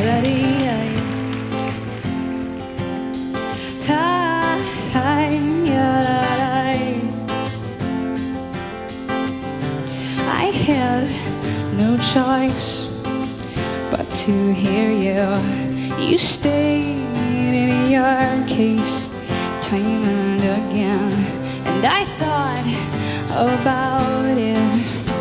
I had no choice but to hear you. You stayed in your case time and again, and I thought about it.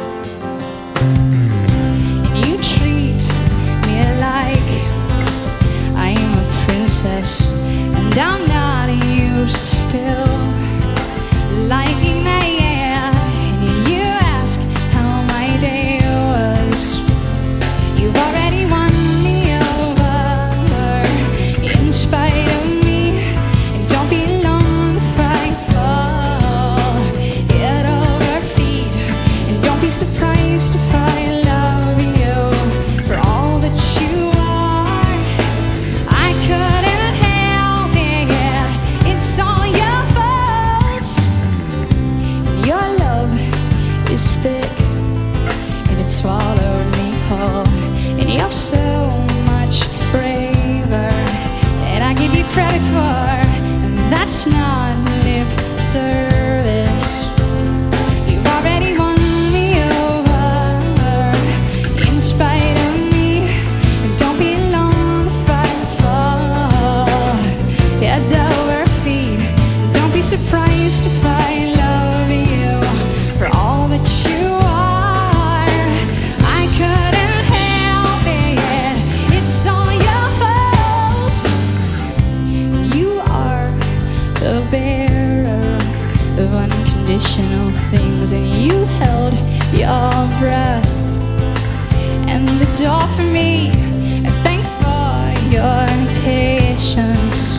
And you treat me like I'm a princess, and I'm not. You still liking that, yeah. And you ask how my day was. You've already won me over in spite of me. And don't be long if I fall head over feet. And don't be surprised if I love you for all that you are. I couldn't help it, it's all your fault. Your love is thick and it swallowed me whole. And you're so much braver than I give you credit for, and that's not lip service. You've already won me over in spite of me. And don't be long if I fall head over feet. Don't be surprised if I love you for all that you are. I couldn't help it, it's all your fault. You are the bearer of unconditional things, and you held your breath and the door for me. And thanks for your patience.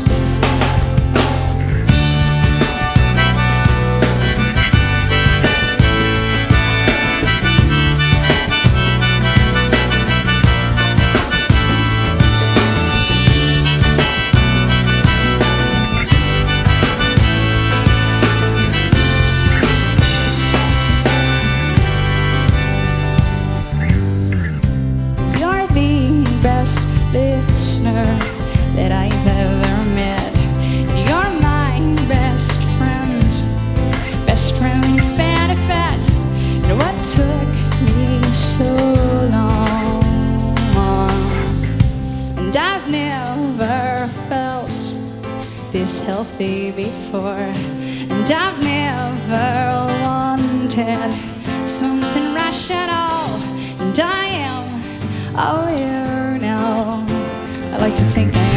You're the best listener that I've ever met. You're my best friend with benefits. And what took me so long? And I've never felt this healthy before, and I've never wanted something rational. And I am aware now. I like to think I am.